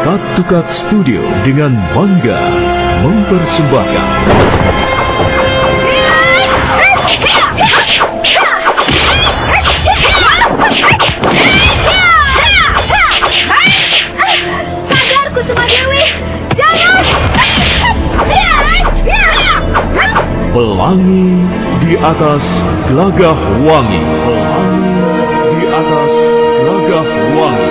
Cut to Cut Studio dengan bangga mempersembahkan Sadar Kusuma Dewi, jangan! Pelangi di atas Gelagah Wangi. Pelangi di atas Gelagah Wangi.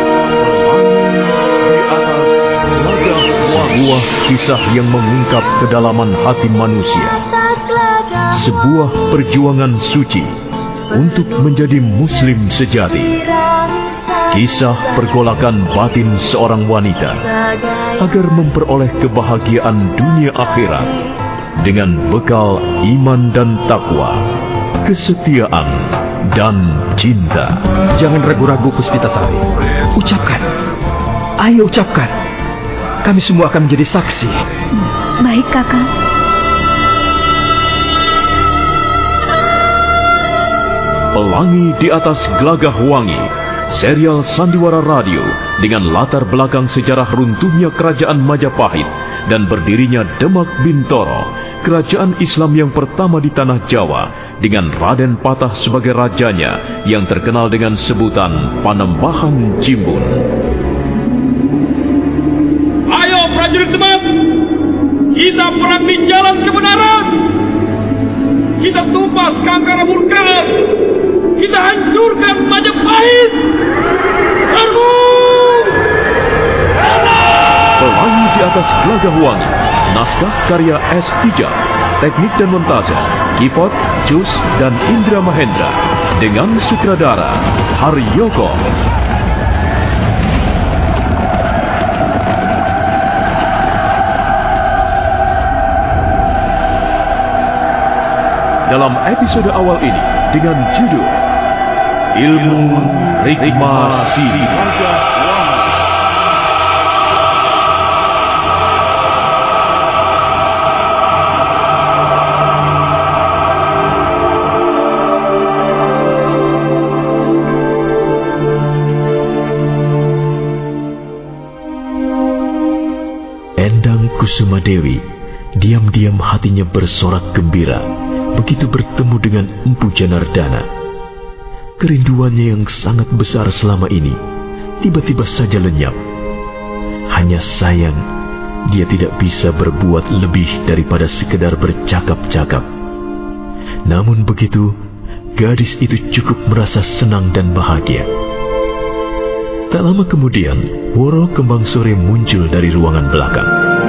Sebuah kisah yang mengungkap kedalaman hati manusia. Sebuah perjuangan suci untuk menjadi muslim sejati. Kisah pergolakan batin seorang wanita agar memperoleh kebahagiaan dunia akhirat dengan bekal iman dan takwa, kesetiaan dan cinta. Jangan ragu-ragu, Puspitasari. Ucapkan. Ayo ucapkan. Kami semua akan menjadi saksi. Baik, Kakang. Pelangi di atas Gelagah Wangi, serial sandiwara radio dengan latar belakang sejarah runtuhnya kerajaan Majapahit dan berdirinya Demak Bintoro, kerajaan Islam yang pertama di tanah Jawa, dengan Raden Patah sebagai rajanya yang terkenal dengan sebutan Panembahan Jimbun. Ayo prajurit Demak, kita perang di jalan kebenaran. Kita tumpas Kangkara Murka. Kita hancurkan Majapahit. Serbu! Pelangi di atas Gelagah Wangi, naskah karya S. Tijab, teknik dan montase Kipot, Jus, dan Indra Mahendra, dengan sutradara Haryoko. Dalam episode awal ini dengan judul Ilmu Rikma Sidi. Endang Kusuma Dewi, diam-diam hatinya bersorak gembira begitu bertemu dengan Empu Janardana. Kerinduannya yang sangat besar selama ini tiba-tiba saja lenyap. Hanya sayang dia tidak bisa berbuat lebih daripada sekedar bercakap-cakap. Namun begitu, gadis itu cukup merasa senang dan bahagia. Tak lama kemudian, Woro Kembang Sore muncul dari ruangan belakang.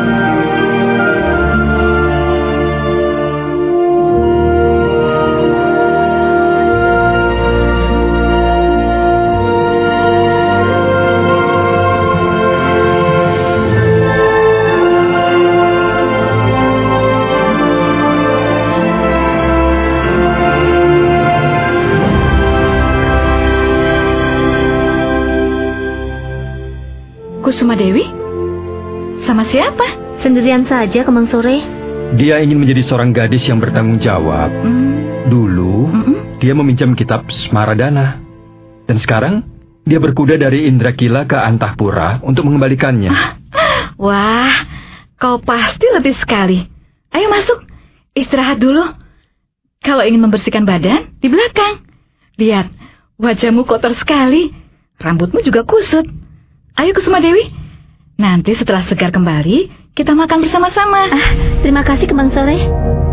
Kusuma Dewi? Sama siapa? Sendirian saja, Kembang Sore. Dia ingin menjadi seorang gadis yang bertanggung jawab. Dulu, dia meminjam kitab Smaradana. Dan sekarang, dia berkuda dari Indrakila ke Antahpura untuk mengembalikannya. Wah, kau pasti letih sekali. Ayo masuk, istirahat dulu. Kalau ingin membersihkan badan, di belakang. Lihat, wajahmu kotor sekali. Rambutmu juga kusut. Ayo Kusuma Dewi, nanti setelah segar kembali, kita makan bersama-sama. Terima kasih, Kembang Sore.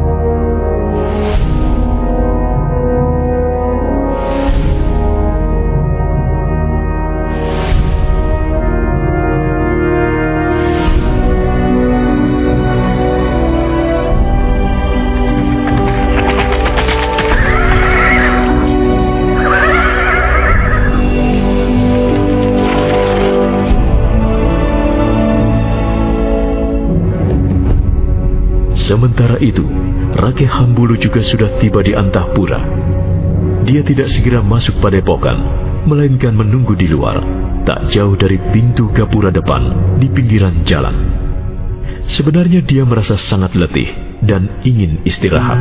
Sementara itu, Rake Hambulu juga sudah tiba di Antahpura. Dia tidak segera masuk padepokan, melainkan menunggu di luar, tak jauh dari pintu gapura depan di pinggiran jalan. Sebenarnya dia merasa sangat letih dan ingin istirahat.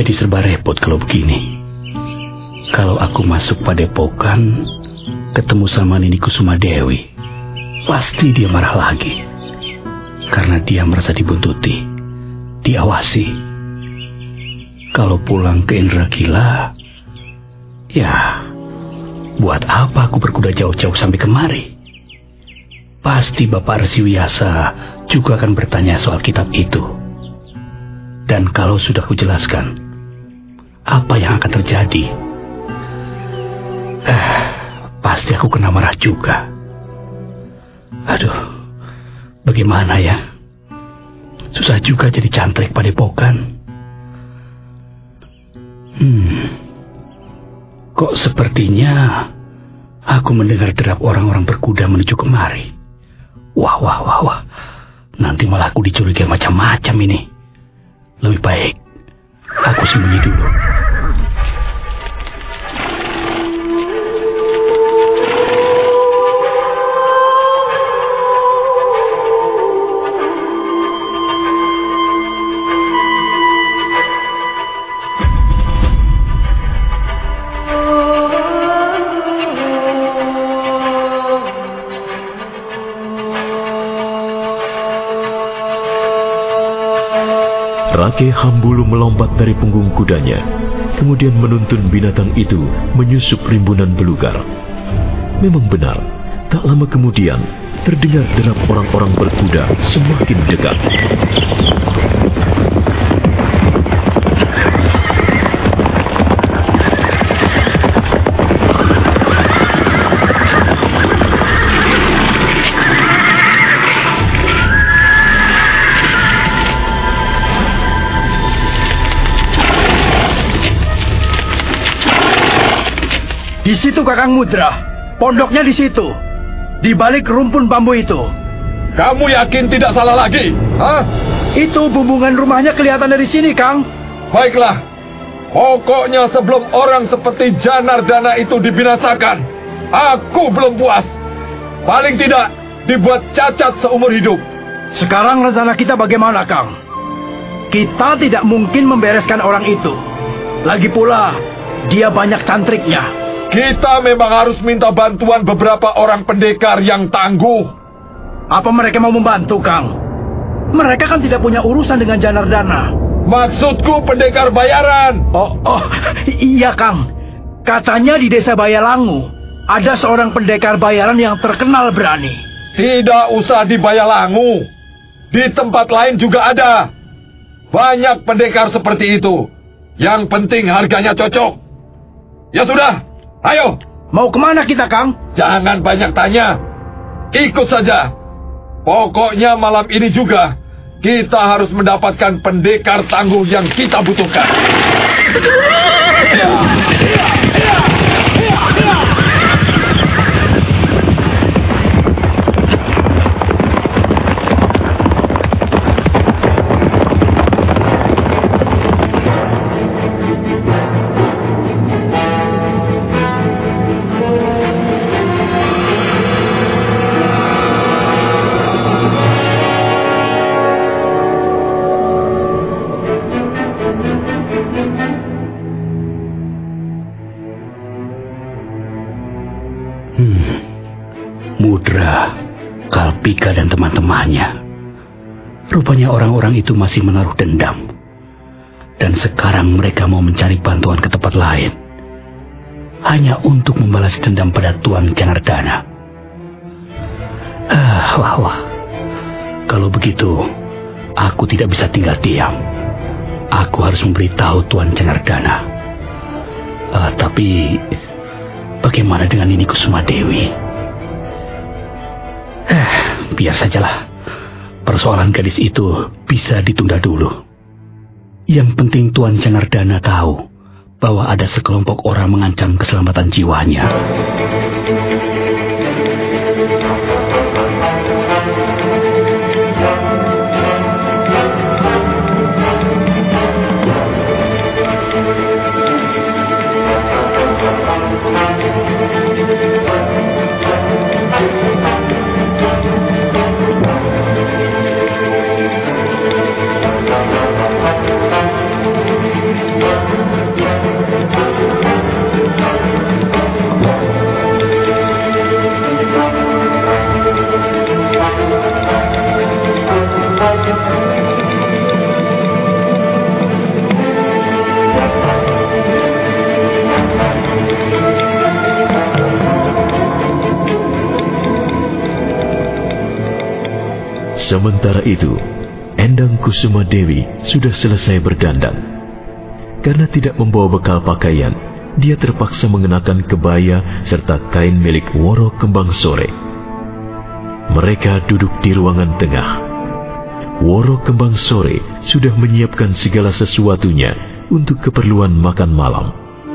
jadi serba repot kalau begini. Kalau aku masuk padepokan, ketemu sama Nini Kusumadewi, pasti dia marah lagi. Karena dia merasa dibuntuti, diawasi. Kalau pulang ke Indrakila, ya, buat apa aku berkuda jauh-jauh sampai kemari? Pasti Bapak Resi Wiyasa juga akan bertanya soal kitab itu. Dan kalau sudah kujelaskan, apa yang akan terjadi? Pasti aku kena marah juga. Aduh, bagaimana ya? Susah juga jadi cantrik padepokan. Kok sepertinya aku mendengar derap orang-orang berkuda menuju kemari. Wah. Nanti malah aku dicurigai macam-macam ini. Lebih baik aku sembunyi dulu. Rake Hambulu melompat dari punggung kudanya, kemudian menuntun binatang itu menyusup rimbunan belukar. Memang benar, tak lama kemudian terdengar derap orang-orang berkuda semakin dekat. Di situ Kakang Mudra, pondoknya di situ, di balik rumpun bambu itu. Kamu yakin tidak salah lagi? Hah? Itu bumbungan rumahnya kelihatan dari sini, Kang. Baiklah, pokoknya sebelum orang seperti Janardana itu dibinasakan, aku belum puas. Paling tidak dibuat cacat seumur hidup. Sekarang rencana kita bagaimana, Kang? Kita tidak mungkin membereskan orang itu. Lagi pula, dia banyak cantriknya. Kita memang harus minta bantuan beberapa orang pendekar yang tangguh. Apa mereka mau membantu, Kang? Mereka kan tidak punya urusan dengan Janardana. Maksudku pendekar bayaran. Oh, iya, Kang. Katanya di desa Bayalangu ada seorang pendekar bayaran yang terkenal berani. Tidak usah di Bayalangu. Di tempat lain juga ada. Banyak pendekar seperti itu. Yang penting harganya cocok. Ya sudah. Ayo. Mau kemana kita, Kang? Jangan banyak tanya. Ikut saja. Pokoknya malam ini juga kita harus mendapatkan pendekar tangguh yang kita butuhkan. Mudra, Kalpika dan teman-temannya. Rupanya orang-orang itu masih menaruh dendam. Dan sekarang mereka mau mencari bantuan ke tempat lain. Hanya untuk membalas dendam pada Tuan Janardana. Wah. Kalau begitu, aku tidak bisa tinggal diam. Aku harus memberitahu Tuan Janardana. Tapi bagaimana dengan Nini Kusumadewi? Biar sajalah. Persoalan gadis itu bisa ditunda dulu. Yang penting Tuan Janardana tahu bahwa ada sekelompok orang mengancam keselamatan jiwanya. Sementara itu, Endang Kusuma Dewi sudah selesai berdandan. Karena tidak membawa bekal pakaian, dia terpaksa mengenakan kebaya serta kain milik Woro Kembang Sore. Mereka duduk di ruangan tengah. Woro Kembang Sore sudah menyiapkan segala sesuatunya untuk keperluan makan malam.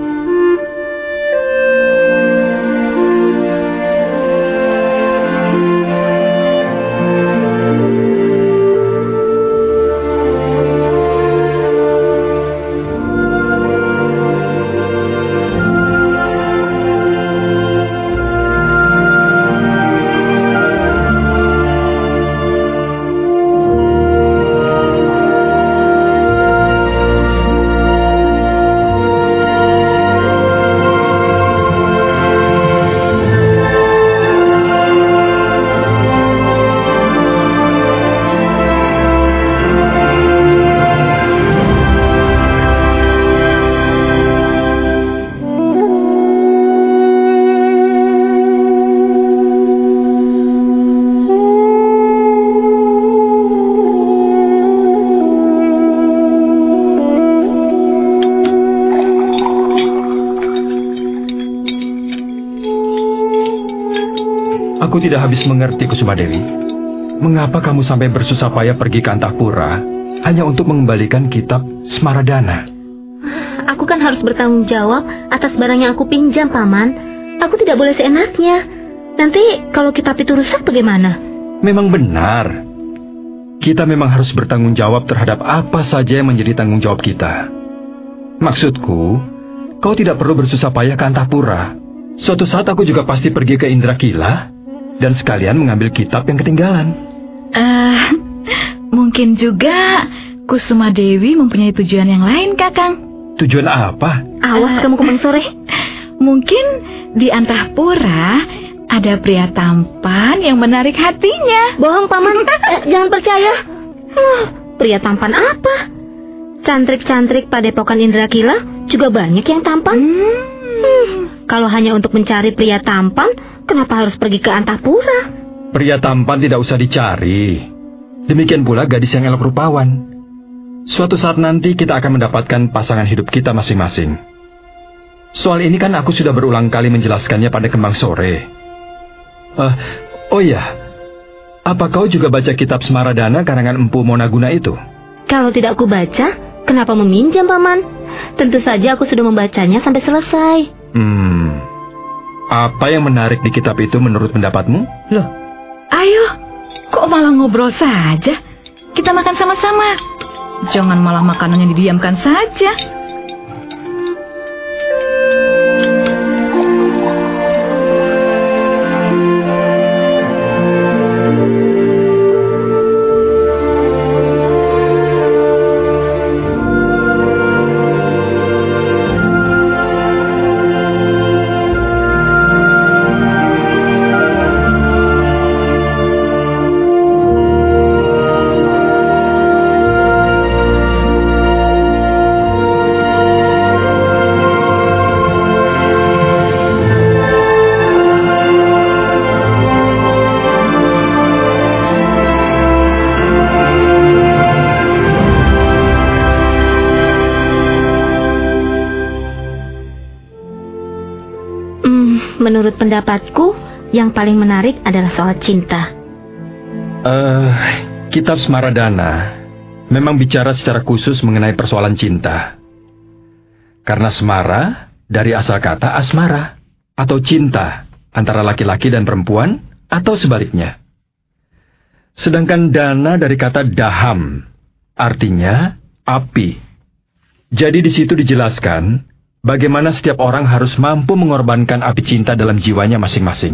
Aku tidak habis mengerti, Kusuma Dewi. Mengapa kamu sampai bersusah payah pergi ke Antahpura hanya untuk mengembalikan kitab Smaradana? Aku kan harus bertanggung jawab atas barang yang aku pinjam, Paman. Aku tidak boleh seenaknya. Nanti kalau kitab itu rusak bagaimana? Memang benar. Kita memang harus bertanggung jawab terhadap apa saja yang menjadi tanggung jawab kita. Maksudku, kau tidak perlu bersusah payah ke Antahpura. Suatu saat aku juga pasti pergi ke Indrakila dan sekalian mengambil kitab yang ketinggalan. Mungkin juga Kusuma Dewi mempunyai tujuan yang lain, Kakang. Tujuan apa? Awas kamu Kembang Sore. Mungkin di Antahpura ada pria tampan yang menarik hatinya. Bohong, Paman. Jangan percaya. Pria tampan apa? Cantrik-cantrik padepokan Indrakila juga banyak yang tampan. Kalau hanya untuk mencari pria tampan, kenapa harus pergi ke Antahpura? Pria tampan tidak usah dicari. Demikian pula gadis yang elok rupawan. Suatu saat nanti kita akan mendapatkan pasangan hidup kita masing-masing. Soal ini kan aku sudah berulang kali menjelaskannya pada Kembang Sore. Oh iya, apa kau juga baca kitab Smaradana karangan Empu Monaguna itu? Kalau tidak aku baca, kenapa meminjam, Paman? Tentu saja aku sudah membacanya sampai selesai. Apa yang menarik di kitab itu menurut pendapatmu? Loh, ayo, kok malah ngobrol saja? Kita makan sama-sama. Jangan malah makanannya didiamkan saja. Menurut pendapatku, yang paling menarik adalah soal cinta. Kitab Smaradana memang bicara secara khusus mengenai persoalan cinta. Karena Smara dari asal kata asmara, atau cinta antara laki-laki dan perempuan, atau sebaliknya. Sedangkan dana dari kata daham, artinya api. Jadi di situ dijelaskan bagaimana setiap orang harus mampu mengorbankan api cinta dalam jiwanya masing-masing.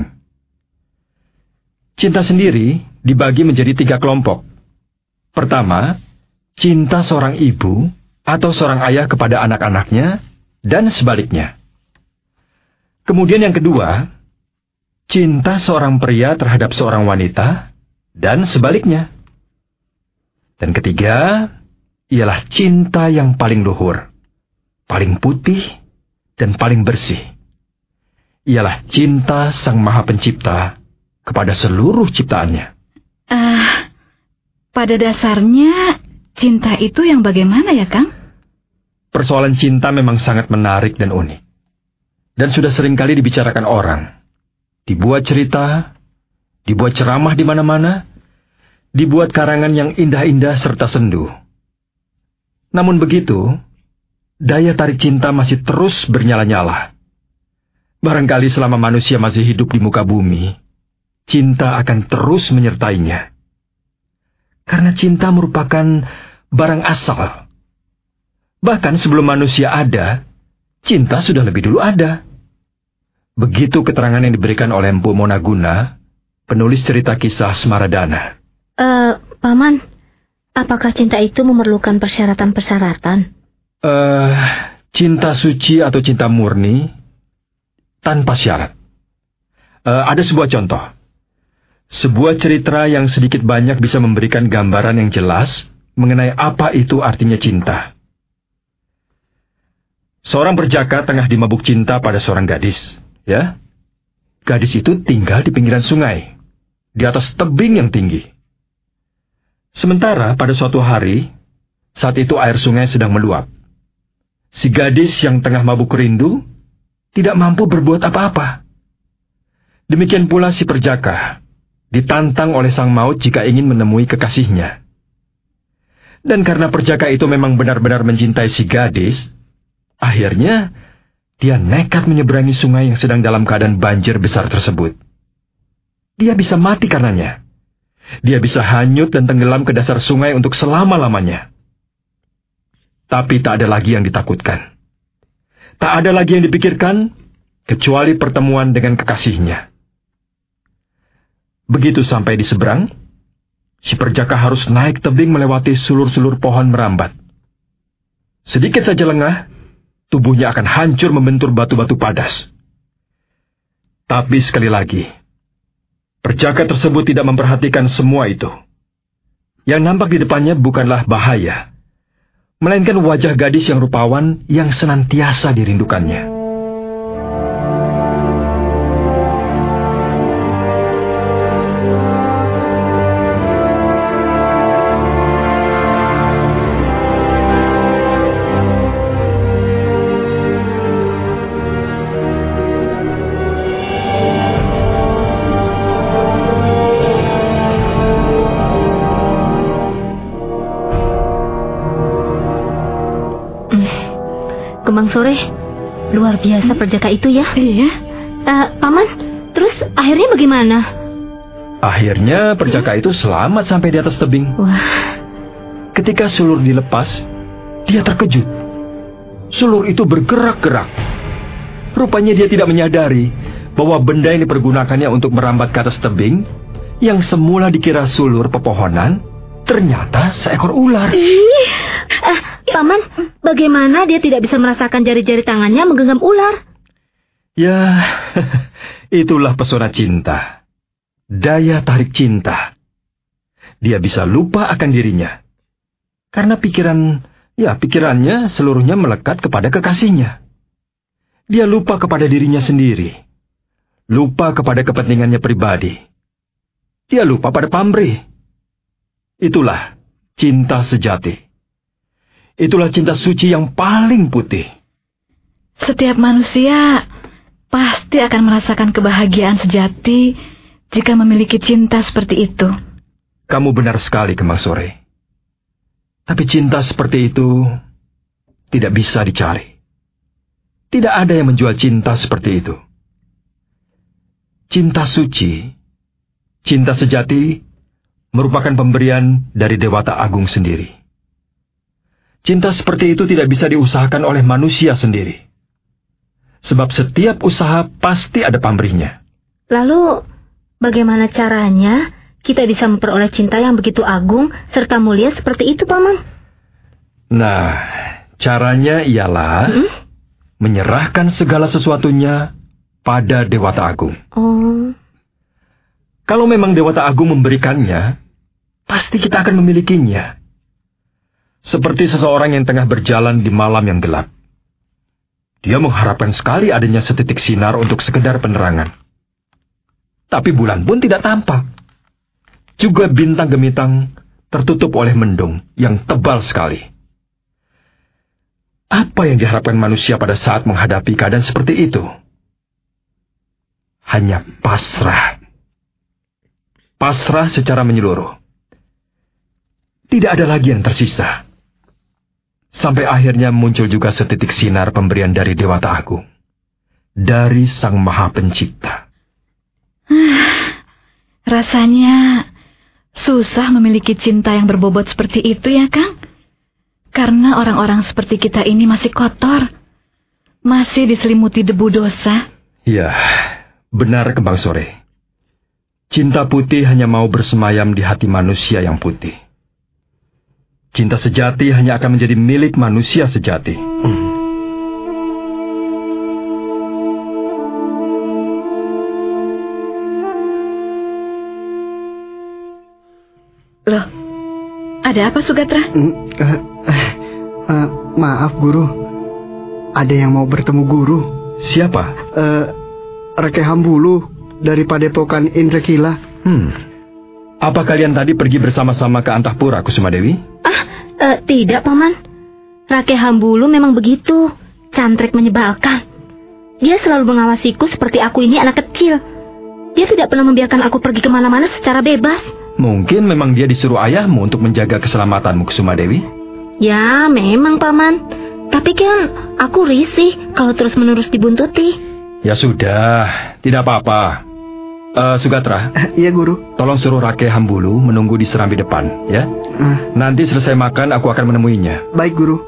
Cinta sendiri dibagi menjadi 3 kelompok. Pertama, cinta seorang ibu atau seorang ayah kepada anak-anaknya, dan sebaliknya. Kemudian yang kedua, cinta seorang pria terhadap seorang wanita, dan sebaliknya. Dan ketiga, ialah cinta yang paling luhur, paling putih, dan paling bersih. Ialah cinta Sang Maha Pencipta kepada seluruh ciptaannya. pada dasarnya cinta itu yang bagaimana ya, Kang? Persoalan cinta memang sangat menarik dan unik. Dan sudah seringkali dibicarakan orang. Dibuat cerita, dibuat ceramah di mana-mana, dibuat karangan yang indah-indah serta sendu. Namun begitu, daya tarik cinta masih terus bernyala-nyala. Barangkali selama manusia masih hidup di muka bumi, cinta akan terus menyertainya. Karena cinta merupakan barang asal. Bahkan sebelum manusia ada, cinta sudah lebih dulu ada. Begitu keterangan yang diberikan oleh Empu Monaguna, penulis cerita kisah Smaradana. Paman, apakah cinta itu memerlukan persyaratan-persyaratan? Cinta suci atau cinta murni tanpa syarat. Ada sebuah contoh. Sebuah cerita yang sedikit banyak bisa memberikan gambaran yang jelas mengenai apa itu artinya cinta. Seorang perjaka tengah dimabuk cinta pada seorang gadis, ya. Gadis itu tinggal di pinggiran sungai, di atas tebing yang tinggi. Sementara pada suatu hari, saat itu air sungai sedang meluap. Si gadis yang tengah mabuk rindu tidak mampu berbuat apa-apa. Demikian pula si perjaka ditantang oleh sang maut jika ingin menemui kekasihnya. Dan karena perjaka itu memang benar-benar mencintai si gadis, akhirnya dia nekat menyeberangi sungai yang sedang dalam keadaan banjir besar tersebut. Dia bisa mati karenanya. Dia bisa hanyut dan tenggelam ke dasar sungai untuk selama-lamanya. Tapi tak ada lagi yang ditakutkan. Tak ada lagi yang dipikirkan, kecuali pertemuan dengan kekasihnya. Begitu sampai di seberang, si perjaka harus naik tebing melewati sulur-sulur pohon merambat. Sedikit saja lengah, tubuhnya akan hancur membentur batu-batu padas. Tapi sekali lagi, perjaka tersebut tidak memperhatikan semua itu. Yang nampak di depannya bukanlah bahaya, melainkan wajah gadis yang rupawan yang senantiasa dirindukannya. Kemang sore, luar biasa perjaka itu ya. Iya. Paman, terus akhirnya bagaimana? Akhirnya perjaka itu selamat sampai di atas tebing. Wah. Ketika sulur dilepas, dia terkejut. Sulur itu bergerak-gerak. Rupanya dia tidak menyadari bahwa benda yang dipergunakannya untuk merambat ke atas tebing, yang semula dikira sulur pepohonan, ternyata seekor ular. Paman, bagaimana dia tidak bisa merasakan jari-jari tangannya menggenggam ular? Ya, itulah pesona cinta. Daya tarik cinta. Dia bisa lupa akan dirinya. Karena pikirannya seluruhnya melekat kepada kekasihnya. Dia lupa kepada dirinya sendiri. Lupa kepada kepentingannya pribadi. Dia lupa pada pamrih. Itulah cinta sejati. Itulah cinta suci yang paling putih. Setiap manusia pasti akan merasakan kebahagiaan sejati jika memiliki cinta seperti itu. Kamu benar sekali, Kemang Sore. Tapi cinta seperti itu tidak bisa dicari. Tidak ada yang menjual cinta seperti itu. Cinta suci, cinta sejati, merupakan pemberian dari Dewata Agung sendiri. Cinta seperti itu tidak bisa diusahakan oleh manusia sendiri. Sebab setiap usaha pasti ada pamrihnya. Lalu, bagaimana caranya kita bisa memperoleh cinta yang begitu agung serta mulia seperti itu, Paman? Nah, caranya ialah menyerahkan segala sesuatunya pada Dewata Agung. Oh. Kalau memang Dewata Agung memberikannya, pasti kita akan memilikinya. Seperti seseorang yang tengah berjalan di malam yang gelap. Dia mengharapkan sekali adanya setitik sinar untuk sekedar penerangan. Tapi bulan pun tidak tampak. Juga bintang gemintang tertutup oleh mendung yang tebal sekali. Apa yang diharapkan manusia pada saat menghadapi keadaan seperti itu? Hanya pasrah. Pasrah secara menyeluruh. Tidak ada lagi yang tersisa. Sampai akhirnya muncul juga setitik sinar pemberian dari Dewata Agung. Dari Sang Maha Pencipta. Rasanya susah memiliki cinta yang berbobot seperti itu ya, Kang? Karena orang-orang seperti kita ini masih kotor. Masih diselimuti debu dosa. Ya, benar Kembang Sore. Cinta putih hanya mau bersemayam di hati manusia yang putih. Cinta sejati hanya akan menjadi milik manusia sejati. Loh, ada apa Sugatra? Maaf Guru, ada yang mau bertemu Guru. Siapa? Rake Hambulu dari Padepokan Indrakila. Apa kalian tadi pergi bersama-sama ke Antahpura, Kusumadewi? Tidak, Paman. Rake Hambulu memang begitu, cantrek menyebalkan. Dia selalu mengawasiku seperti aku ini anak kecil. Dia tidak pernah membiarkan aku pergi kemana-mana secara bebas. Mungkin memang dia disuruh ayahmu untuk menjaga keselamatanmu, Kusumadewi. Ya, memang, Paman. Tapi kan aku risih kalau terus-menerus dibuntuti. Ya sudah, tidak apa-apa. Sugatra. Iya, Guru. Tolong suruh Rake Hambulu menunggu di serambi depan, ya. Nanti selesai makan, aku akan menemuinya. Baik, Guru.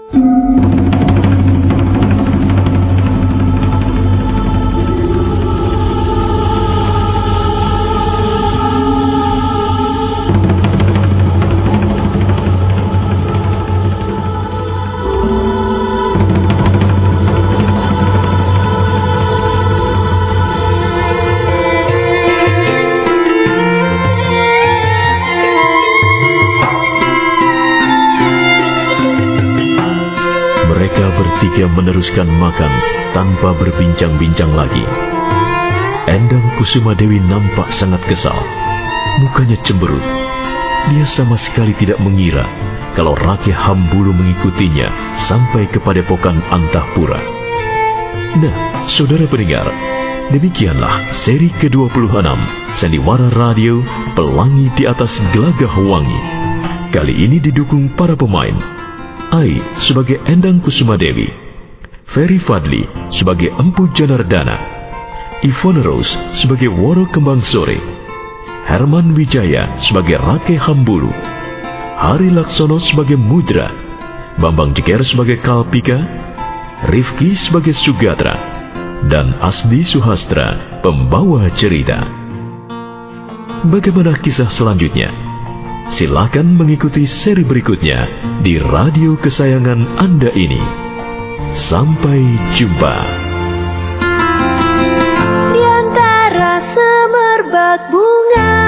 Bertiga meneruskan makan tanpa berbincang-bincang lagi. Endang Kusumadewi nampak sangat kesal. Mukanya cemberut. Dia sama sekali tidak mengira kalau Rake Hambulu mengikutinya sampai ke Padepokan Antahpura. Nah, saudara pendengar, demikianlah seri ke-26 Sandiwara Radio Pelangi di Atas Gelagah Wangi. Kali ini didukung para pemain. Ai sebagai Endang Kusumadewi, Ferry Fadli sebagai Empu Janardana, Ivone Rose sebagai Woro Kembang Sore, Herman Wijaya sebagai Rake Hambulu, Hari Laksono sebagai Mudra, Bambang Jeger sebagai Kalpika, Rifki sebagai Sugatra, dan Asdi Suhastra pembawa cerita. Bagaimana kisah selanjutnya? Silakan mengikuti seri berikutnya di radio kesayangan Anda ini. Sampai jumpa. Di antara semerbak bunga